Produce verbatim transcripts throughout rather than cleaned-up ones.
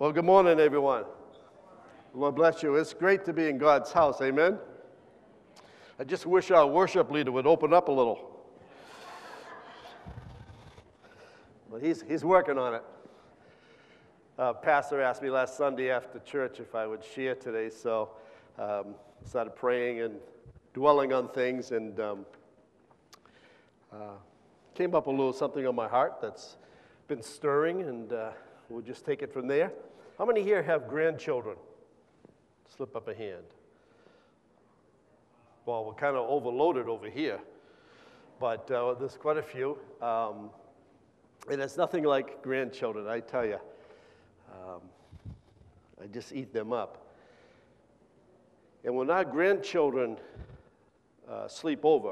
Well, good morning, everyone. Lord bless you. It's great to be in God's house. Amen. I just wish our worship leader would open up a little. But he's, he's working on it. Uh, Pastor asked me last Sunday after church if I would share today, so um, started praying and dwelling on things, and um, uh, came up a little something on my heart that's been stirring, and uh, we'll just take it from there. How many here have grandchildren? Slip up a hand. Well, we're kind of overloaded over here, but uh, there's quite a few. Um, and it's nothing like grandchildren, I tell you. Um, I just eat them up. And when our grandchildren uh, sleep over,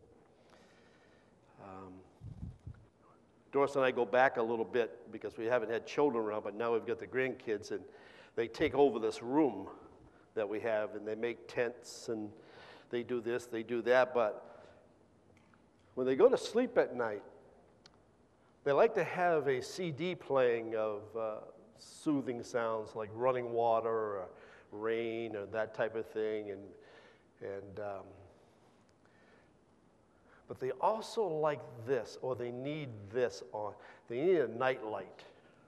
um, Doris and I go back a little bit because we haven't had children around, but now we've got the grandkids, and they take over this room that we have, and they make tents, and they do this, they do that. But when they go to sleep at night, they like to have a C D playing of uh, soothing sounds like running water or rain or that type of thing, and and um, but they also like this, or they need this on. They need a night light.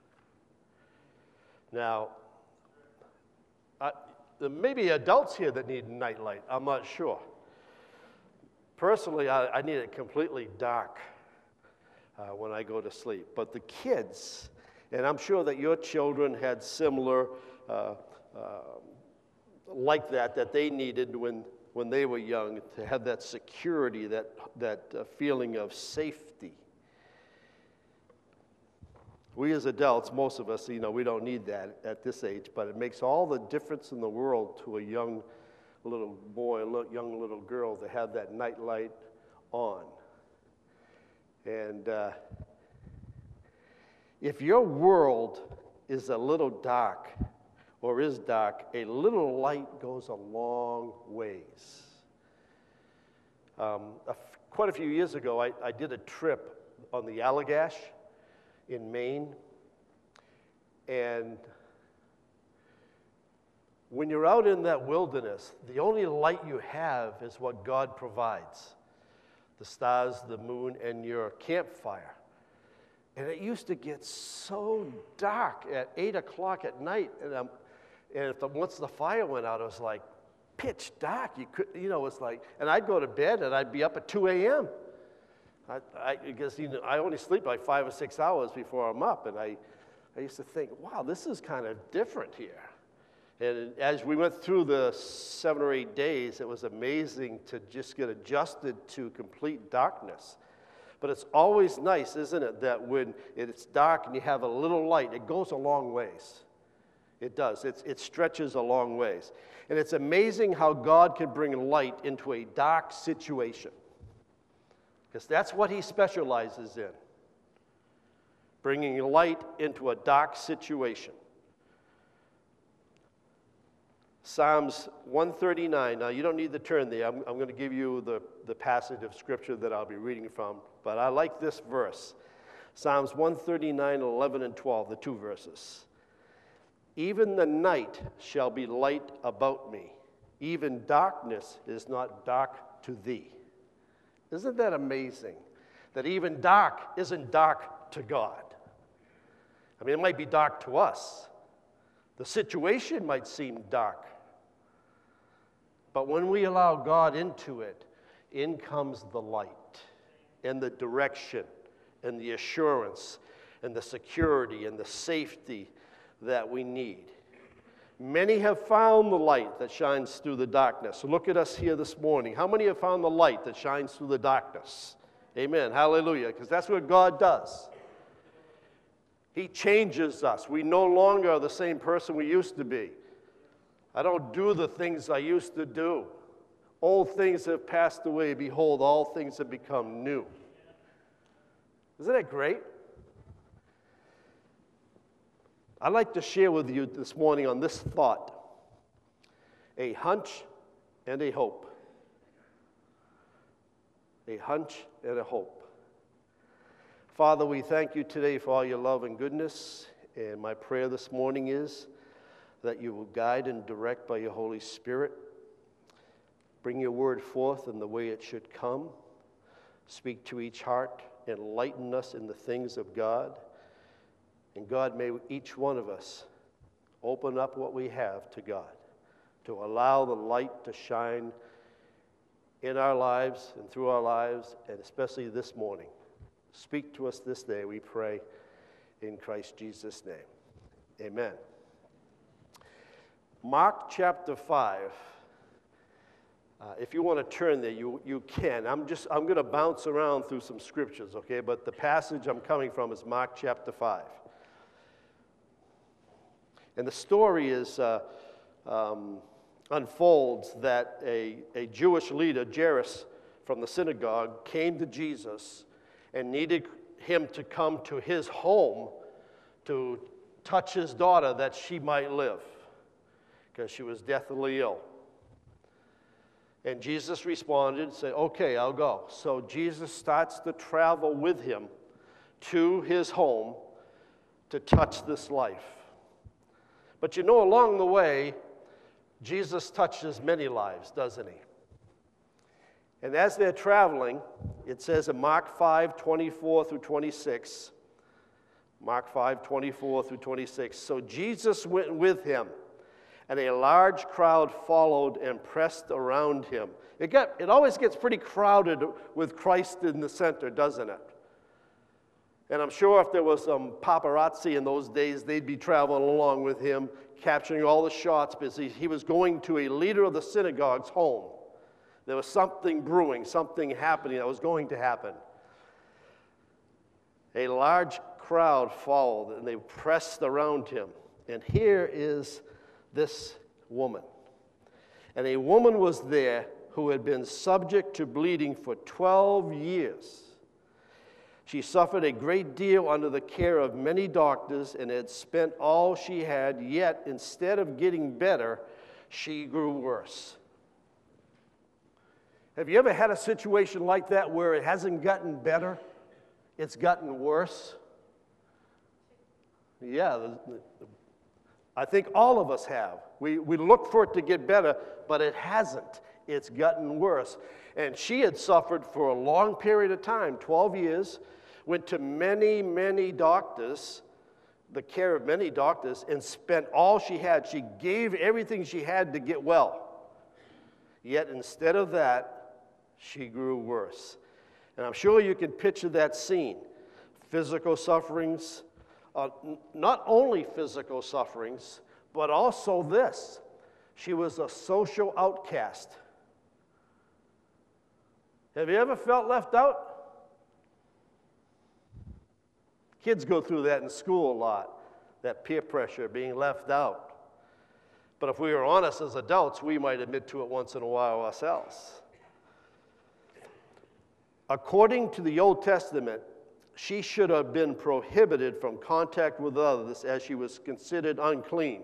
Now, I, there may be adults here that need a night light. I'm not sure. Personally, I, I need it completely dark uh, when I go to sleep. But the kids, and I'm sure that your children had similar uh, uh, like that, that they needed when when they were young, to have that security, that, that uh, feeling of safety. We as adults, most of us, you know, we don't need that at this age, but it makes all the difference in the world to a young little boy, a young little girl, to have that night light on. And uh, if your world is a little dark, or is dark, a little light goes a long ways. Um, a f- quite a few years ago, I, I did a trip on the Allagash in Maine, and when you're out in that wilderness, the only light you have is what God provides, the stars, the moon, and your campfire. And it used to get so dark at eight o'clock at night, and I'm And if the, once the fire went out, it was like pitch dark. You could, you know, it's like, and I'd go to bed and I'd be up at two a.m. I, I because you know, I only sleep like five or six hours before I'm up, and I, I used to think, wow, this is kind of different here. And as we went through the seven or eight days, it was amazing to just get adjusted to complete darkness. But it's always nice, isn't it, that when it's dark and you have a little light, it goes a long ways. It does. It's, it stretches a long ways. And it's amazing how God can bring light into a dark situation. Because that's what he specializes in. Bringing light into a dark situation. Psalms one thirty-nine. Now, you don't need to turn there. I'm, I'm going to give you the, the passage of Scripture that I'll be reading from. But I like this verse. Psalms one thirty-nine, eleven, and twelve, the two verses. Even the night shall be light about me. Even darkness is not dark to thee. Isn't that amazing? That even dark isn't dark to God. I mean, it might be dark to us. The situation might seem dark. But when we allow God into it, in comes the light, and the direction, and the assurance, and the security, and the safety that we need. Many have found the light that shines through the darkness. So look at us here this morning. How many have found the light that shines through the darkness? Amen. Hallelujah. Because that's what God does. He changes us. We no longer are the same person we used to be. I don't do the things I used to do. Old things have passed away. Behold, all things have become new. Isn't that great? I'd like to share with you this morning on this thought, a hunch and a hope. A hunch and a hope. Father, we thank you today for all your love and goodness, And my prayer this morning is that you will guide and direct by your Holy Spirit. Bring your word forth in the way it should come. Speak to each heart. Enlighten us in the things of God. And God, may each one of us open up what we have to God, to allow the light to shine in our lives and through our lives, and especially this morning. Speak to us this day, we pray, in Christ Jesus' name. Amen. Mark chapter five. Uh, if you want to turn there, you, you can. I'm just I'm going to bounce around through some scriptures, okay? But the passage I'm coming from is Mark chapter five. And the story is uh, um, unfolds that a, a Jewish leader, Jairus, from the synagogue, came to Jesus and needed him to come to his home to touch his daughter that she might live, because she was deathly ill. And Jesus responded and said, okay, I'll go. So Jesus starts to travel with him to his home to touch this life. But you know, along the way, Jesus touches many lives, doesn't he? And as they're traveling, it says in Mark five, twenty-four through twenty-six, Mark five, twenty-four through twenty-six, so Jesus went with him, and a large crowd followed and pressed around him. It, got, it always gets pretty crowded with Christ in the center, doesn't it? And I'm sure if there was some paparazzi in those days, they'd be traveling along with him, capturing all the shots, because he, he was going to a leader of the synagogue's home. There was something brewing, something happening that was going to happen. A large crowd followed, and they pressed around him. And here is this woman. And a woman was there who had been subject to bleeding for twelve years. She suffered a great deal under the care of many doctors and had spent all she had, yet instead of getting better, she grew worse. Have you ever had a situation like that where it hasn't gotten better, it's gotten worse? Yeah, the, the, I think all of us have. We, we look for it to get better, but it hasn't. It's gotten worse. And she had suffered for a long period of time, twelve years, went to many, many doctors, the care of many doctors, and spent all she had. She gave everything she had to get well. Yet instead of that, she grew worse. And I'm sure you can picture that scene. Physical sufferings, uh, n- not only physical sufferings, but also this. She was a social outcast. Have you ever felt left out? Kids go through that in school a lot, that peer pressure, being left out. But if we were honest as adults, we might admit to it once in a while ourselves. According to the Old Testament, she should have been prohibited from contact with others as she was considered unclean.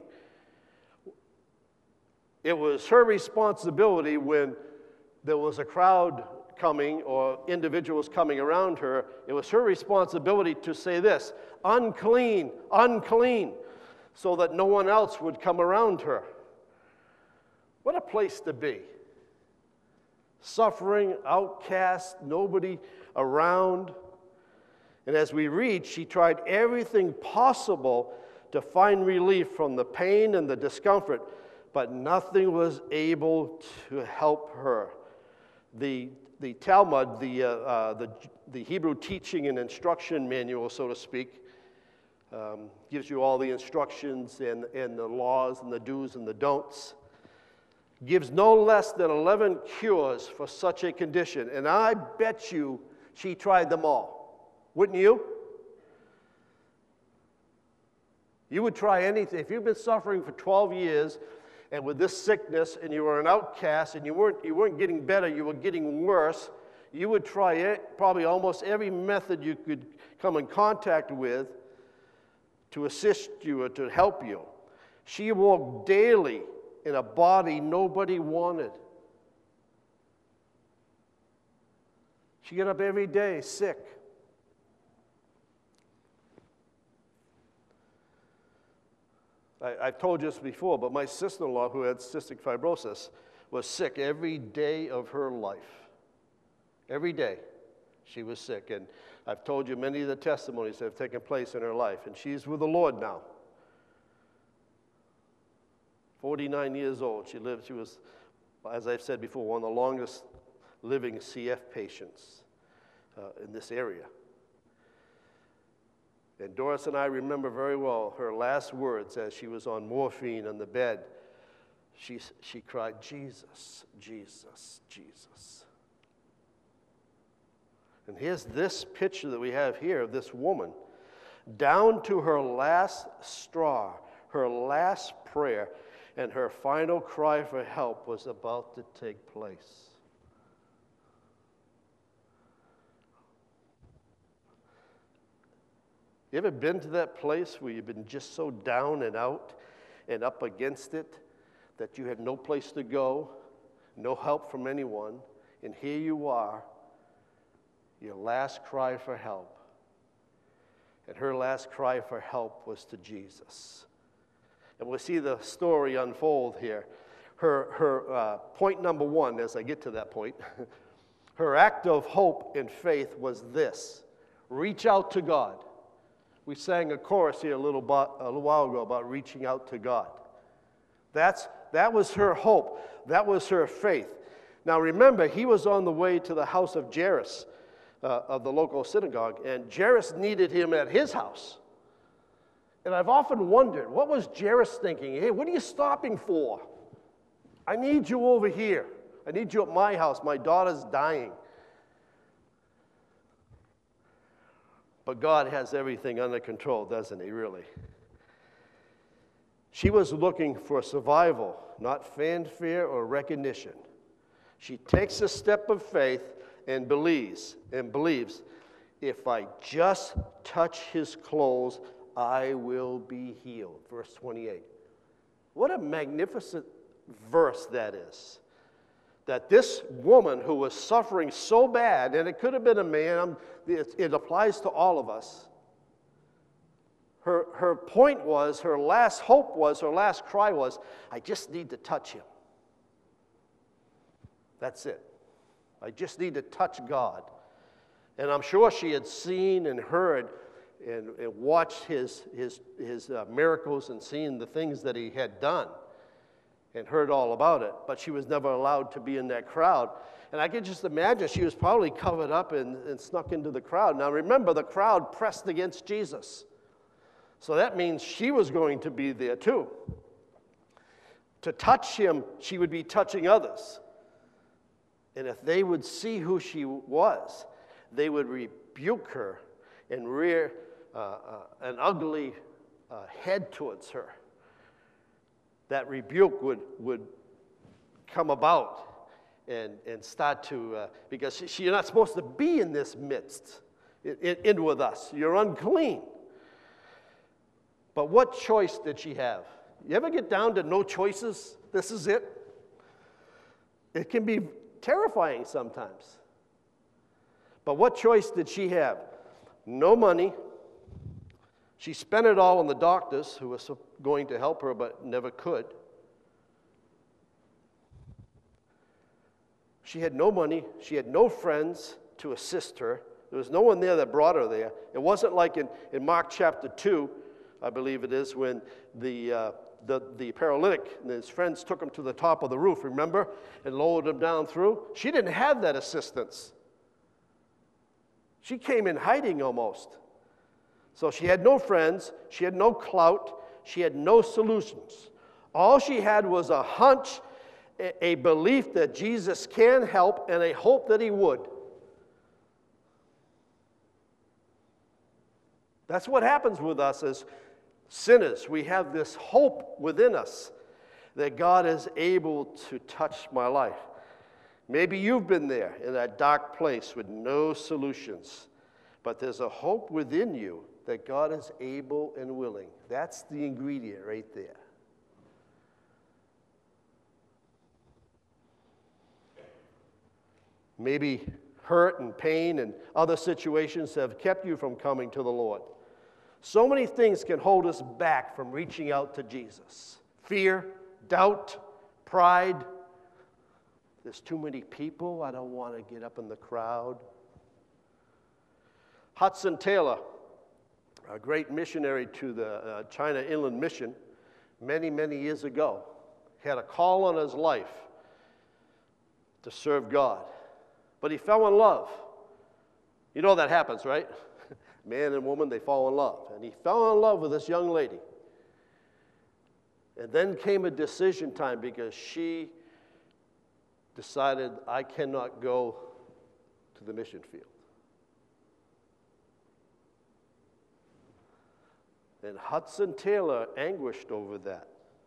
It was her responsibility when there was a crowd coming or individuals coming around her, it was her responsibility to say this, unclean, unclean, so that no one else would come around her. What a place to be. Suffering, outcast, nobody around. And as we read, she tried everything possible to find relief from the pain and the discomfort, but nothing was able to help her. The, the Talmud, the, uh, uh, the, the Hebrew teaching and instruction manual, so to speak, um, gives you all the instructions and, and the laws and the do's and the don'ts, gives no less than eleven cures for such a condition. And I bet you she tried them all. Wouldn't you? You would try anything. If you've been suffering for twelve years and with this sickness and you were an outcast and you weren't, you weren't getting better, you were getting worse, you would try it, probably almost every method you could come in contact with to assist you or to help you. She walked daily in a body nobody wanted. She got up every day sick. I, I've told you this before, but my sister-in-law, who had cystic fibrosis, was sick every day of her life. Every day she was sick. And I've told you many of the testimonies that have taken place in her life. And she's with the Lord now. forty-nine years old. She lived, she was, as I've said before, one of the longest living C F patients uh, in this area. And Doris and I remember very well her last words as she was on morphine on the bed. She, she cried, "Jesus, Jesus, Jesus." And here's this picture that we have here of this woman, down to her last straw, her last prayer, and her final cry for help was about to take place. You ever been to that place where you've been just so down and out and up against it that you have no place to go, no help from anyone, and here you are, your last cry for help. And her last cry for help was to Jesus. And we'll see the story unfold here. Her, her uh, point number one, as I get to that point, her act of hope and faith was this: reach out to God. We sang a chorus here a little, bo- a little while ago about reaching out to God. That's, that was her hope. That was her faith. Now remember, he was on the way to the house of Jairus, uh, of the local synagogue, and Jairus needed him at his house. And I've often wondered, what was Jairus thinking? Hey, what are you stopping for? I need you over here. I need you at my house. My daughter's dying. But God has everything under control, doesn't he, really? She was looking for survival, not fanfare or recognition. She takes a step of faith and believes, and believes, if I just touch his clothes, I will be healed. Verse twenty-eight. What a magnificent verse that is. That this woman who was suffering so bad, and it could have been a man, it, it applies to all of us. Her, her point was, her last hope was, her last cry was, I just need to touch him. That's it. I just need to touch God. And I'm sure she had seen and heard and, and watched his, his, his uh, miracles and seen the things that he had done and heard all about it, but she was never allowed to be in that crowd. And I could just imagine she was probably covered up and, and snuck into the crowd. Now remember, the crowd pressed against Jesus. So that means she was going to be there too. To touch him, she would be touching others. And if they would see who she was, they would rebuke her and rear uh, uh, an ugly uh, head towards her. That rebuke would, would come about and, and start to, uh, because she, she, you're not supposed to be in this midst, in, in, in with us. You're unclean. But what choice did she have? You ever get down to no choices? This is it? It can be terrifying sometimes. But what choice did she have? No money. She spent it all on the doctors who were going to help her but never could. She had no money. She had no friends to assist her. There was no one there that brought her there. It wasn't like in, in Mark chapter two, I believe it is, when the, uh, the, the paralytic and his friends took him to the top of the roof, remember, and lowered him down through. She didn't have that assistance. She came in hiding almost. So she had no friends, she had no clout, she had no solutions. All she had was a hunch, a, a belief that Jesus can help, and a hope that he would. That's what happens with us as sinners. We have this hope within us that God is able to touch my life. Maybe you've been there in that dark place with no solutions, but there's a hope within you that God is able and willing. That's the ingredient right there. Maybe hurt and pain and other situations have kept you from coming to the Lord. So many things can hold us back from reaching out to Jesus. Fear, doubt, pride. There's too many people. I don't want to get up in the crowd. Hudson Taylor, a great missionary to the uh, China Inland Mission, many, many years ago, had a call on his life to serve God. But he fell in love. You know that happens, right? Man and woman, they fall in love. And he fell in love with this young lady. And then came a decision time because she decided, I cannot go to the mission field. And Hudson Taylor anguished over that.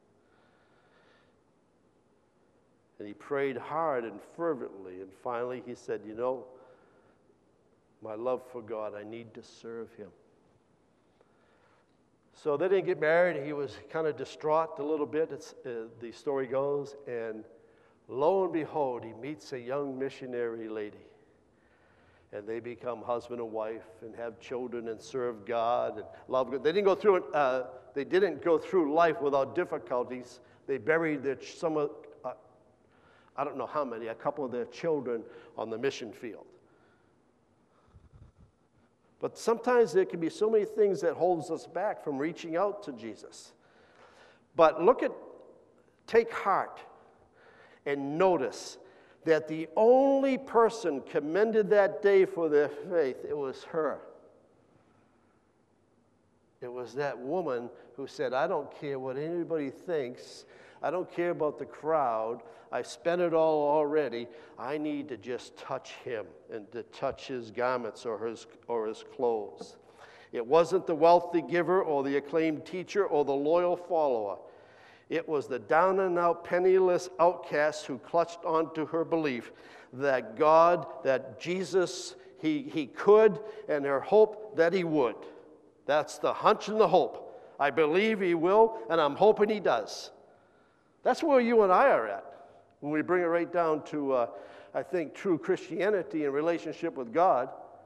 And he prayed hard and fervently. And finally he said, you know, my love for God, I need to serve him. So they didn't get married. He was kind of distraught a little bit, it's, uh, the story goes. And lo and behold, he meets a young missionary lady. And they become husband and wife and have children and serve God and love God. They didn't go through, uh, they didn't go through life without difficulties. They buried their, some of, uh, I don't know how many, a couple of their children on the mission field. But sometimes there can be so many things that holds us back from reaching out to Jesus. But look at, take heart and notice that the only person commended that day for their faith, it was her. It was that woman who said, I don't care what anybody thinks. I don't care about the crowd. I've spent it all already. I need to just touch him and to touch his garments or his, or his clothes. It wasn't the wealthy giver or the acclaimed teacher or the loyal follower. It was the down-and-out, penniless outcast who clutched onto her belief that God, that Jesus, he, he could, and her hope that he would. That's the hunch and the hope. I believe he will, and I'm hoping he does. That's where you and I are at when we bring it right down to, uh, I think, true Christianity and relationship with God.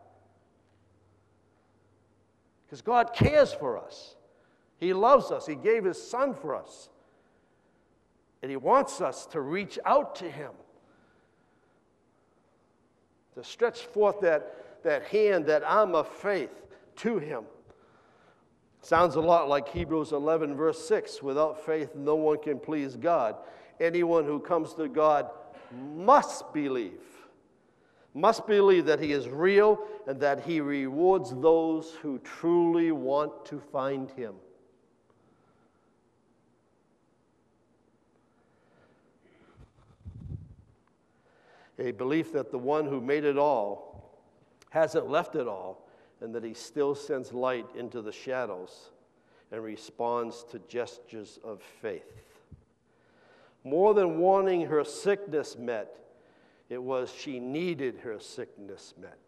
Because God cares for us. He loves us. He gave his son for us. And he wants us to reach out to him, to stretch forth that, that hand, that arm of faith to him. Sounds a lot like Hebrews eleven, verse six. Without faith, no one can please God. Anyone who comes to God must believe, must believe that he is real and that he rewards those who truly want to find him. A belief that the one who made it all hasn't left it all, and that he still sends light into the shadows and responds to gestures of faith. More than wanting her sickness met, it was she needed her sickness met.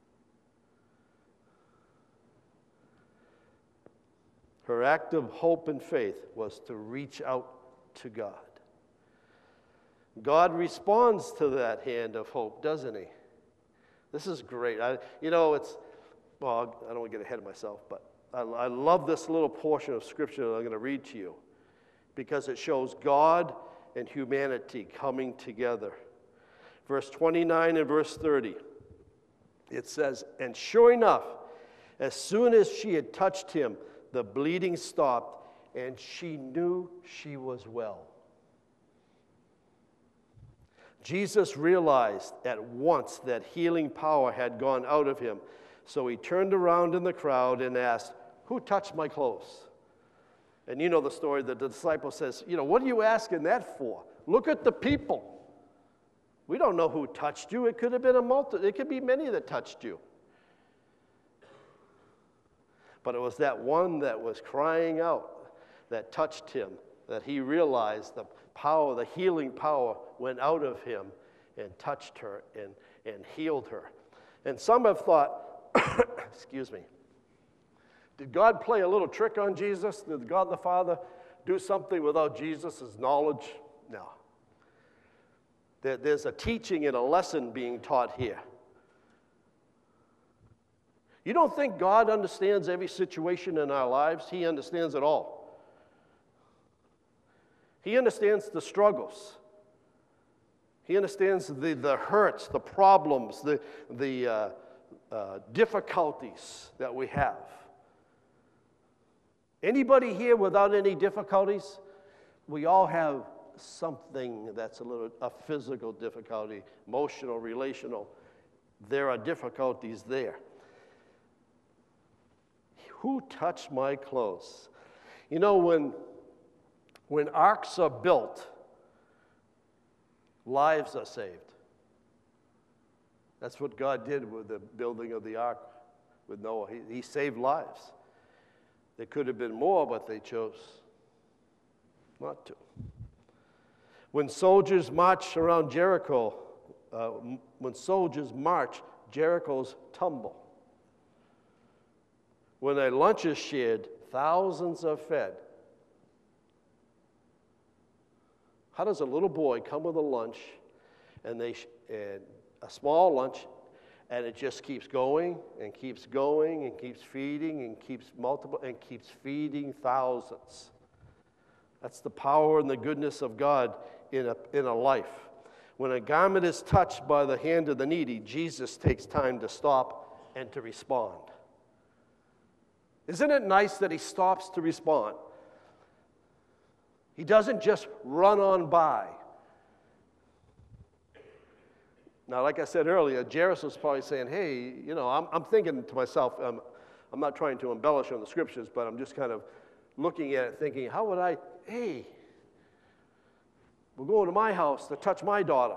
Her act of hope and faith was to reach out to God. God responds to that hand of hope, doesn't he? This is great. I, you know, it's, well, I don't want to get ahead of myself, but I, I love this little portion of Scripture that I'm going to read to you because it shows God and humanity coming together. Verse twenty-nine and verse thirty, it says, and sure enough, as soon as she had touched him, the bleeding stopped, and she knew she was well. Jesus realized at once that healing power had gone out of him, so he turned around in the crowd and asked, who touched my clothes? And you know the story that the disciple says, you know, what are you asking that for? Look at the people. We don't know who touched you. It could have been a multitude. It could be many that touched you. But it was that one that was crying out that touched him, that he realized the power, the healing power went out of him and touched her and, and healed her. And some have thought, excuse me, did God play a little trick on Jesus? Did God the Father do something without Jesus' knowledge? No. There, there's a teaching and a lesson being taught here. You don't think God understands every situation in our lives? He understands it all. He understands the struggles. He understands the, the hurts, the problems, the, the uh, uh, difficulties that we have. Anybody here without any difficulties? We all have something that's a little, a physical difficulty, emotional, relational. There are difficulties there. Who touched my clothes? You know, when, when arks are built, lives are saved. That's what God did with the building of the ark with Noah. He, he saved lives. There could have been more, but they chose not to. When soldiers march around Jericho, uh, when soldiers march, Jericho's tumble. When a lunch is shared, thousands are fed. How does a little boy come with a lunch, and they sh- and a small lunch, and it just keeps going and keeps going and keeps feeding and keeps multiple and keeps feeding thousands? That's the power and the goodness of God in a in a life. When a garment is touched by the hand of the needy, Jesus takes time to stop and to respond. Isn't it nice that he stops to respond? He doesn't just run on by. Now, like I said earlier, Jairus was probably saying, hey, you know, I'm, I'm thinking to myself, um, I'm not trying to embellish on the scriptures, but I'm just kind of looking at it thinking, how would I, hey, we're going to my house to touch my daughter.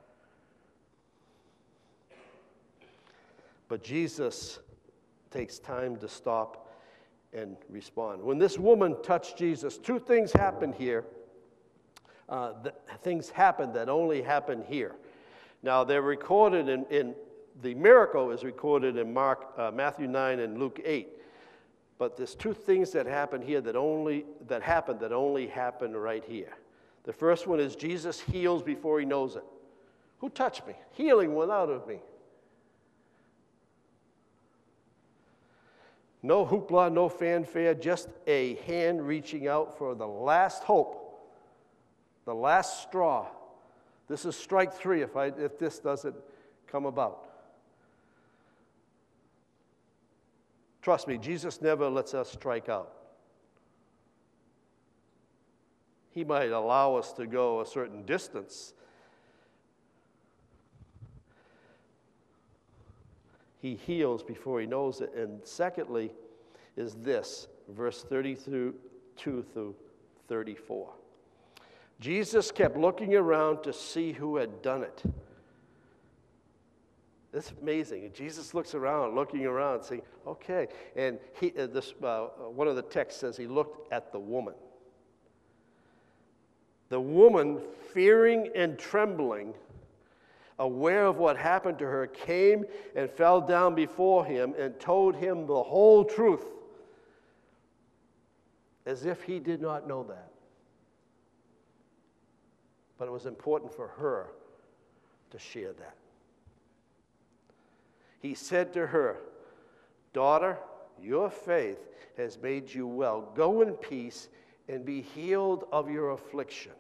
But Jesus takes time to stop and respond. When this woman touched Jesus, two things happened here. Uh, th- things happened that only happened here. Now, they're recorded in, in the miracle is recorded in Mark, uh, Matthew nine and Luke eight. But there's two things that happened here that only that happened that only happened right here. The first one is Jesus heals before he knows it. Who touched me? Healing went out of me. No hoopla, no fanfare, just a hand reaching out for the last hope, the last straw. This is strike three if, I, if this doesn't come about. Trust me, Jesus never lets us strike out. He might allow us to go a certain distance. He heals before he knows it. And secondly is this, verse thirty-two through thirty-four. Jesus kept looking around to see who had done it. It's amazing. Jesus looks around, looking around, saying, okay. And he, uh, this, uh, one of the texts says he looked at the woman. The woman, fearing and trembling, aware of what happened to her, came and fell down before him and told him the whole truth, as if he did not know that. But it was important for her to share that. He said to her, daughter, your faith has made you well. Go in peace and be healed of your affliction.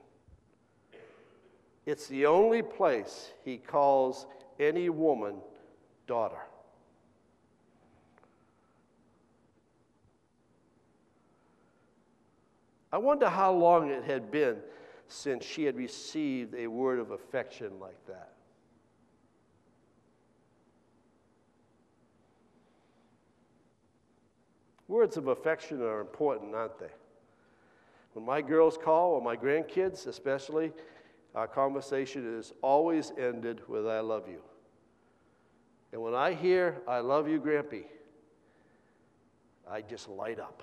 It's the only place he calls any woman daughter. I wonder how long it had been since she had received a word of affection like that. Words of affection are important, aren't they? When my girls call, or my grandkids especially, our conversation is always ended with, I love you. And when I hear, I love you, Grampy, I just light up.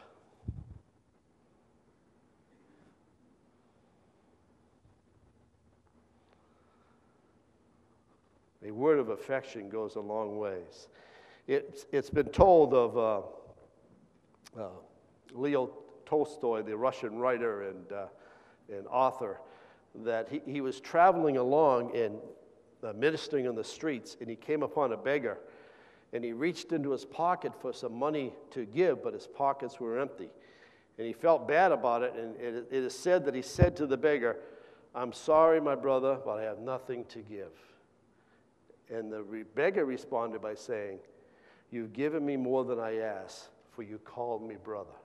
A word of affection goes a long ways. It's, it's been told of uh, uh, Leo Tolstoy, the Russian writer and, uh, and author, that he, he was traveling along and uh, ministering on the streets, and he came upon a beggar, and he reached into his pocket for some money to give, but his pockets were empty. And he felt bad about it, and it, it is said that he said to the beggar, "I'm sorry, my brother, but I have nothing to give." And the re- beggar responded by saying, "You've given me more than I asked, for you called me brother."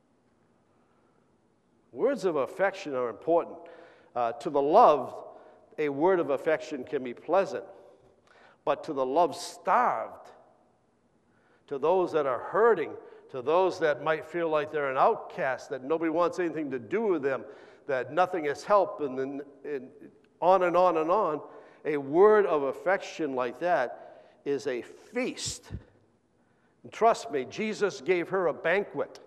Words of affection are important. Uh, to the loved, a word of affection can be pleasant, but to the love-starved, to those that are hurting, to those that might feel like they're an outcast, that nobody wants anything to do with them, that nothing has helped, and then and on and on and on, a word of affection like that is a feast. And trust me, Jesus gave her a banquet.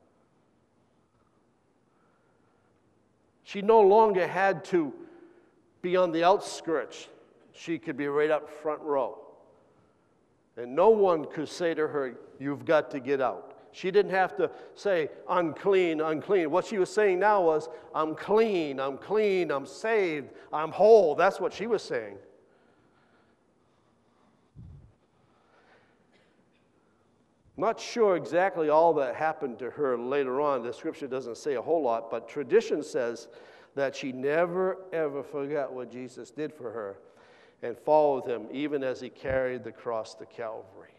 She no longer had to be on the outskirts. She could be right up front row. And no one could say to her, "You've got to get out." She didn't have to say, "Unclean, unclean." What she was saying now was, "I'm clean, I'm clean, I'm saved, I'm whole." That's what she was saying. Not sure exactly all that happened to her later on. The scripture doesn't say a whole lot, but tradition says that she never, ever forgot what Jesus did for her and followed him even as he carried the cross to Calvary.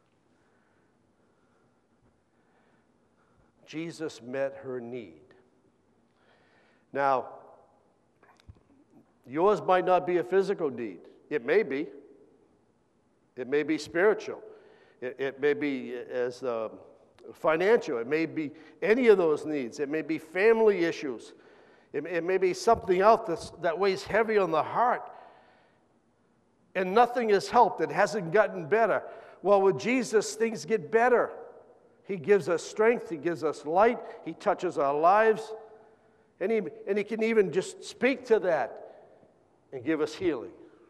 Jesus met her need. Now, yours might not be a physical need. It may be. It may be spiritual. It, it may be as uh, financial. It may be any of those needs. It may be family issues. It, it may be something else that's, that weighs heavy on the heart. And nothing has helped. It hasn't gotten better. Well, with Jesus, things get better. He gives us strength. He gives us light. He touches our lives. And he, and he can even just speak to that and give us healing.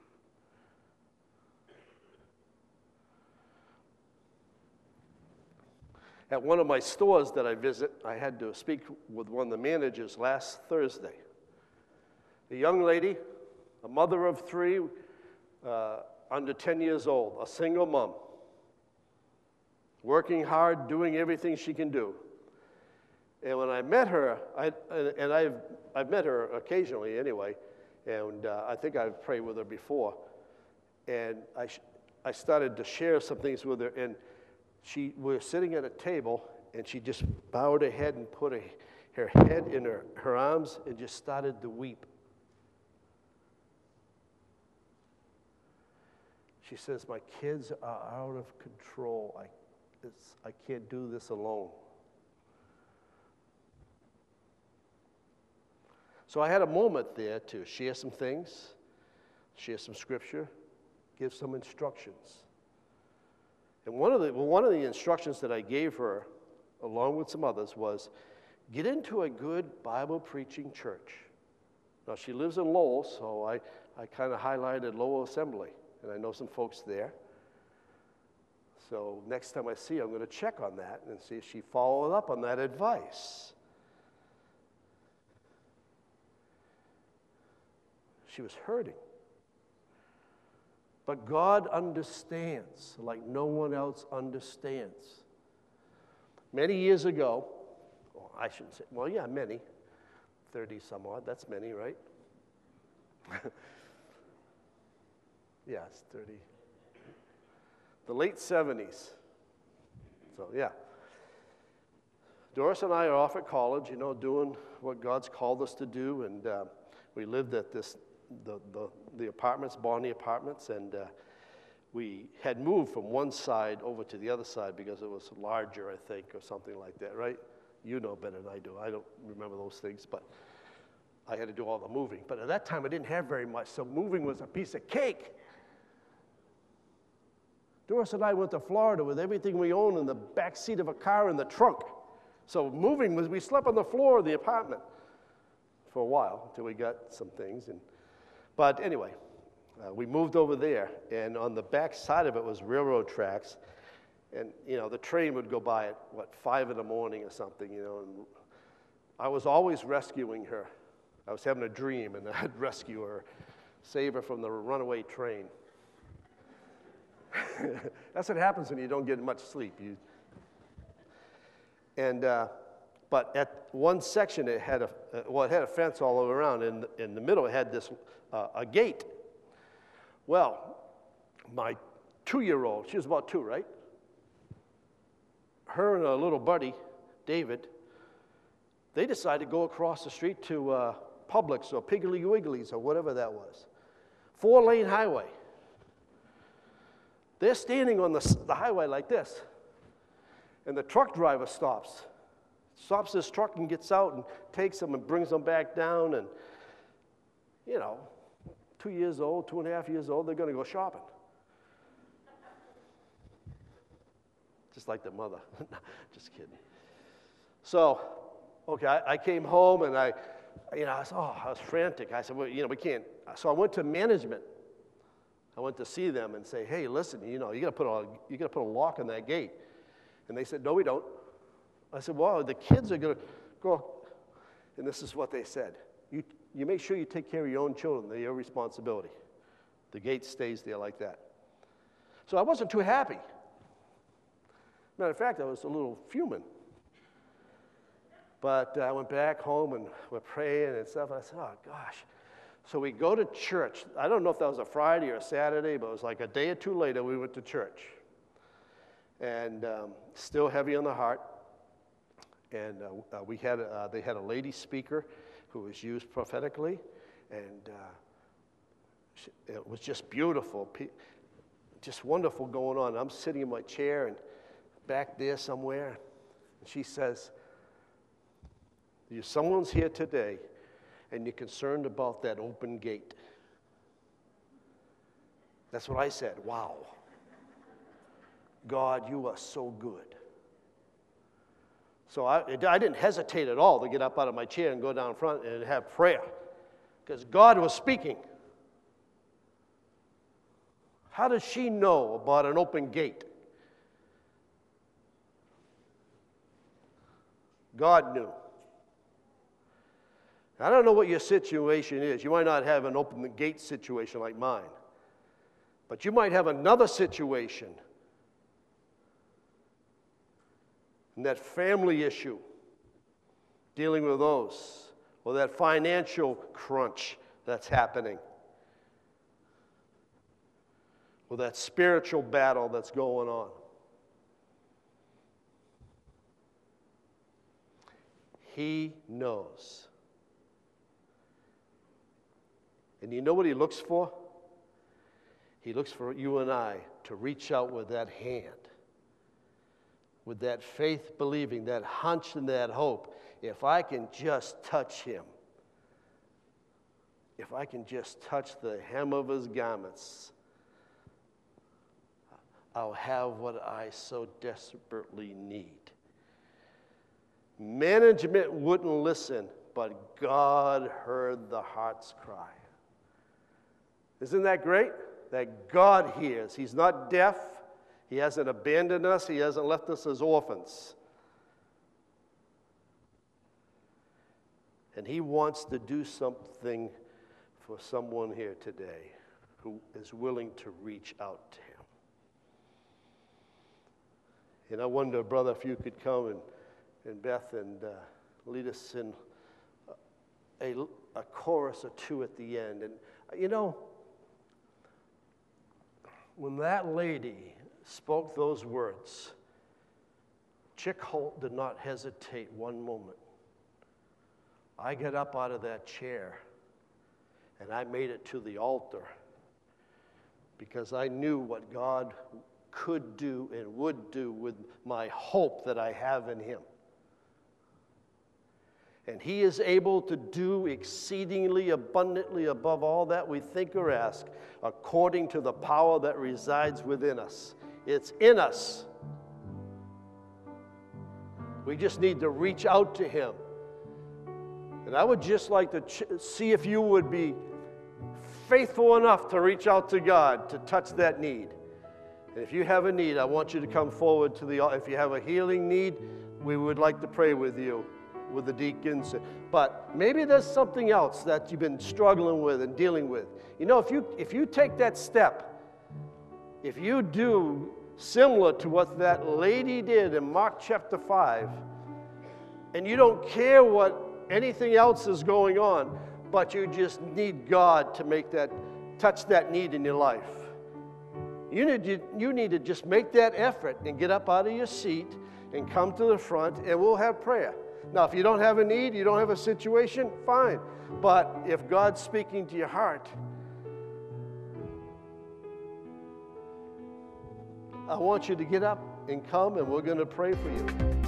At one of my stores that I visit, I had to speak with one of the managers last Thursday. A young lady, a mother of three, uh, under ten years old, a single mom, working hard, doing everything she can do. And when I met her, I, and I've, I've met her occasionally anyway, and uh, I think I've prayed with her before, and I, I started to share some things with her, and she we were sitting at a table, and she just bowed her head and put her, her head in her, her arms and just started to weep. She says, "My kids are out of control. I, it's, I can't do this alone." So I had a moment there to share some things, share some scripture, give some instructions. And one of the well, one of the instructions that I gave her, along with some others, was get into a good Bible-preaching church. Now, she lives in Lowell, so I, I kind of highlighted Lowell Assembly, and I know some folks there. So next time I see her, I'm going to check on that and see if she followed up on that advice. She was hurting. But God understands like no one else understands. Many years ago, well, I shouldn't say, well, yeah, many, thirty some odd, that's many, right? Yes, thirty. The late seventies. So, yeah. Doris and I are off at college, you know, doing what God's called us to do, and uh, we lived at this The, the, the apartments, Bonnie Apartments, and uh, we had moved from one side over to the other side because it was larger, I think, or something like that, right? You know better than I do. I don't remember those things, but I had to do all the moving. But at that time, I didn't have very much, so moving was a piece of cake. Doris and I went to Florida with everything we owned in the back seat of a car in the trunk. So moving was, we slept on the floor of the apartment for a while until we got some things. And But anyway, uh, we moved over there, and on the back side of it was railroad tracks, and, you know, the train would go by at, what, five in the morning or something, you know, and I was always rescuing her. I was having a dream, and I'd rescue her, save her from the runaway train. That's what happens when you don't get much sleep. You, and uh, but at one section, it had a uh, well, it had a fence all over around. And in, in the middle, it had this uh, a gate. Well, my two-year-old, she was about two, right? Her and a little buddy, David, they decided to go across the street to uh, Publix or Piggly Wiggly's or whatever that was. Four-lane highway. They're standing on the, the highway like this, and the truck driver stops. Stops his truck and gets out and takes them and brings them back down, and, you know, two years old, two and a half years old, they're going to go shopping. Just like their mother. Just kidding. So, okay, I, I came home and I, you know, I was, oh, I was frantic. I said, well, you know, we can't. So I went to management. I went to see them and say, hey, listen, you know, you got to put a, you got to put a lock on that gate. And they said, no, we don't. I said, well, the kids are going to go. And this is what they said. You, you make sure you take care of your own children. They're your responsibility. The gate stays there like that. So I wasn't too happy. Matter of fact, I was a little fuming. But I went back home and we're praying and stuff. And I said, oh, gosh. So we go to church. I don't know if that was a Friday or a Saturday, but it was like a day or two later we went to church. And um, still heavy on the heart. And uh, uh, we had uh, they had a lady speaker who was used prophetically. And uh, she, it was just beautiful. Just wonderful going on. I'm sitting in my chair and back there somewhere. And she says, someone's here today and you're concerned about that open gate. That's what I said. Wow. God, you are so good. So I, I didn't hesitate at all to get up out of my chair and go down front and have prayer because God was speaking. How does she know about an open gate? God knew. I don't know what your situation is. You might not have an open gate situation like mine. But you might have another situation. And that family issue, dealing with those. Or that financial crunch that's happening. Or that spiritual battle that's going on. He knows. And you know what he looks for? He looks for you and I to reach out with that hand, with that faith believing, that hunch and that hope. If I can just touch him, if I can just touch the hem of his garments, I'll have what I so desperately need. Management wouldn't listen, but God heard the heart's cry. Isn't that great? That God hears. He's not deaf. He hasn't abandoned us. He hasn't left us as orphans. And he wants to do something for someone here today who is willing to reach out to him. And I wonder, brother, if you could come and, and Beth and uh, lead us in a, a chorus or two at the end. And, you know, when that lady spoke those words, Chick Holt did not hesitate one moment. I got up out of that chair and I made it to the altar because I knew what God could do and would do with my hope that I have in him. And he is able to do exceedingly abundantly above all that we think or ask, according to the power that resides within us. It's in us. We just need to reach out to him. And I would just like to ch- see if you would be faithful enough to reach out to God to touch that need. And if you have a need, I want you to come forward to the altar. If you have a healing need, we would like to pray with you, with the deacons. But maybe there's something else that you've been struggling with and dealing with. You know, if you if you take that step if you do similar to what that lady did in Mark chapter five, and you don't care what anything else is going on, but you just need God to make that, touch that need in your life. You need, to, you need to just make that effort and get up out of your seat and come to the front, and we'll have prayer. Now, if you don't have a need, you don't have a situation, fine. But if God's speaking to your heart, I want you to get up and come, and we're going to pray for you.